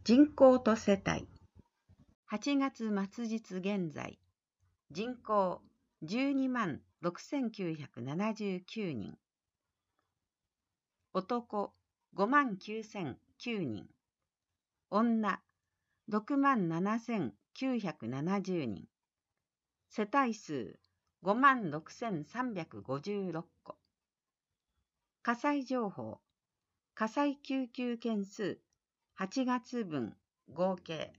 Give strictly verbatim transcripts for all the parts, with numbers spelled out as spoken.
人口と世帯。はちがつ末日現在、人口じゅうにまんろくせんきゅうひゃくななじゅうきゅうにん。男ごまんきゅうせんきゅうにん。女ろくまんななせんきゅうひゃくななじゅうにん。世帯数ごまんろくせんさんびゃくごじゅうろっこ。火災情報。火災救急件数はちがつぶん合計。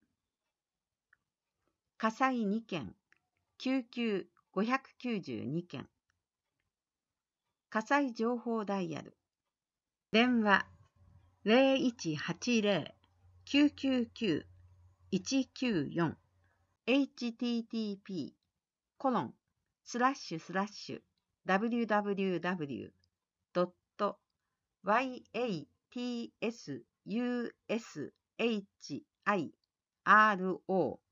火災にけん、救急ごひゃくきゅうじゅうにけん。火災情報ダイヤル。電話ゼロいちはちゼロ きゅうきゅうきゅう いちきゅうよん エイチティーティーピー コロンスラッシュスラッシュ ダブリューダブリューダブリュー ドット ワイエーティーエスユーエスエイチアイアールオー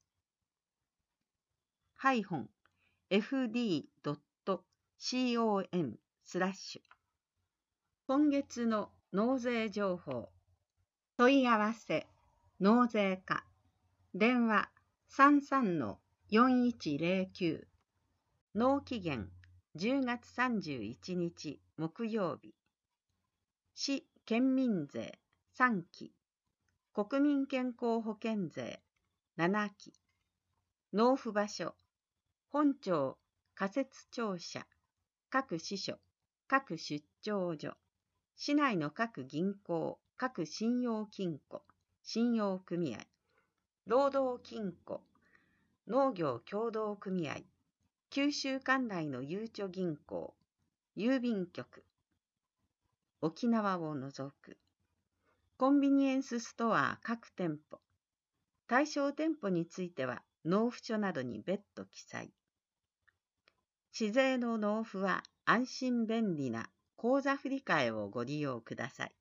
ハイフン エフディー ドット コム スラッシュ。今月の納税情報。問い合わせ納税課。電話 さんさんのよんいちゼロきゅう。納期限じゅうがつさんじゅういちにち木曜日。市県民税さんき。国民健康保険税ななき。納付場所本庁仮設庁舎、各支所、各出張所、市内の各銀行、各信用金庫、信用組合、労働金庫、農業協同組合、九州管内のゆうちょ銀行、郵便局、沖縄を除く、コンビニエンスストア各店舗、対象店舗については納付書などに別途記載。市税の納付は安心便利な口座振替をご利用ください。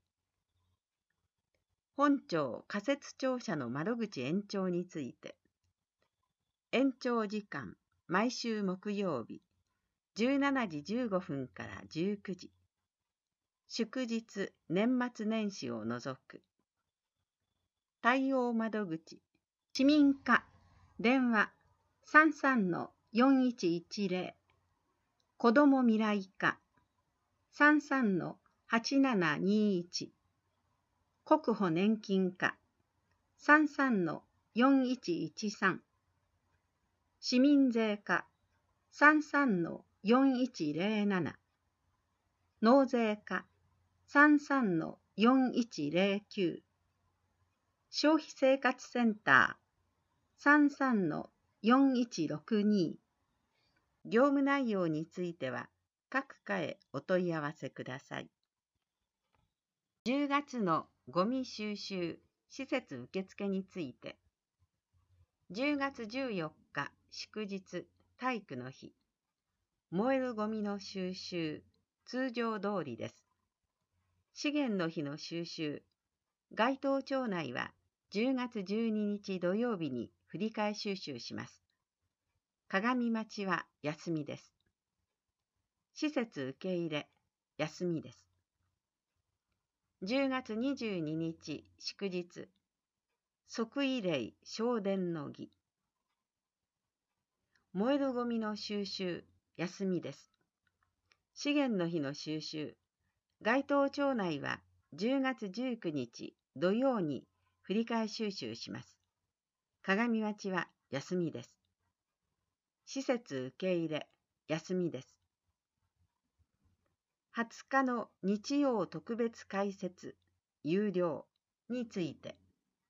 本庁仮設庁舎の窓口延長について、延長時間毎週木曜日じゅうしちじじゅうごふんからじゅうくじ、祝日年末年始を除く。対応窓口市民課電話 さんさんのよんいちいちゼロ。子ども未来課 さんさんのはちななにいち。国保年金課 さんさんのよんいちいちさん。市民税課 さんさんのよんいちゼロなな。納税課 さんさんのよんいちゼロきゅう。消費生活センター さんさんのよんいちろくに。業務内容については各課へお問い合わせください。じゅうがつのゴミ収集施設受付について、じゅうがつじゅうよっか祝日体育の日、燃えるゴミの収集通常通りです。資源の日の収集、該当町内はじゅうがつじゅうににち土曜日に振り替え収集します。鏡町は休みです。施設受け入れ、休みです。じゅうがつにじゅうににち祝日、即位礼昇殿の儀。燃えるゴミの収集、休みです。資源の日の収集、該当町内はじゅうがつじゅうくにち土曜に振り替え収集します。鏡町は休みです。施設受け入れ、休みです。はつかの日曜特別開設、有料について、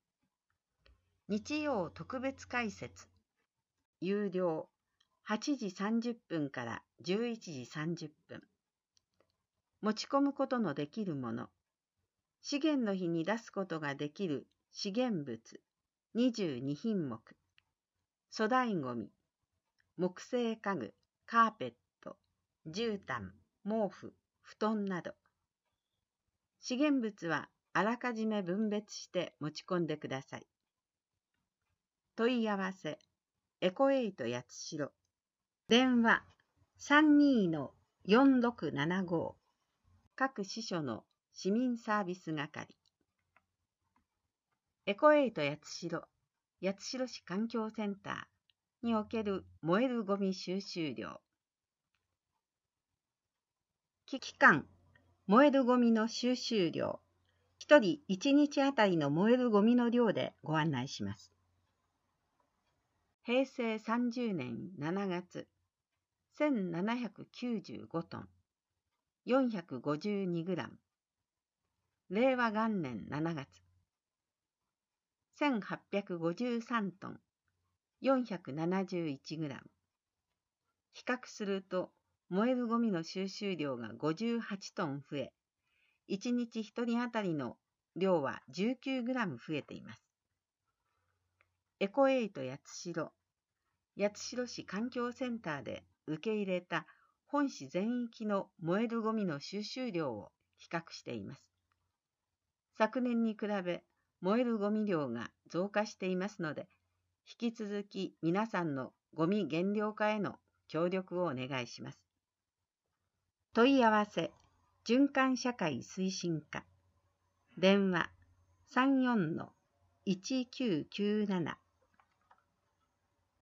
日曜特別開設、有料はちじさんじゅっぷんからじゅういちじさんじゅっぷん。持ち込むことのできるもの、資源の日に出すことができる資源物にじゅうにひんもく、粗大ごみ、木製家具、カーペット、絨毯、毛布、布団など。資源物はあらかじめ分別して持ち込んでください。問い合わせ、エコエイト八代。電話さんにのよんろくななご。各支所の市民サービス係。 エコエイト八代、八代市環境センターにおける燃えるゴミ収集量。期間、燃えるゴミの収集量。ひとりいちにちあたりの燃えるゴミの量でご案内します。へいせいさんじゅうねんしちがつ、せんななひゃくきゅうじゅうごトン、よんひゃくごじゅうにグラム。れいわがんねんしちがつ、せんはっぴゃくごじゅうさんトン、よんひゃくななじゅういちグラム。比較すると、燃えるゴミの収集量がごじゅうはちトン増え、いちにちひとりあたりの量はじゅうきゅうグラム増えています。エコエイト八代、八代市環境センターで受け入れた本市全域の燃えるゴミの収集量を比較しています。昨年に比べ燃えるゴミ量が増加していますので、引き続き皆さんのゴミ減量化への協力をお願いします。問い合わせ、循環社会推進課。電話 さんよんのいちきゅうきゅうなな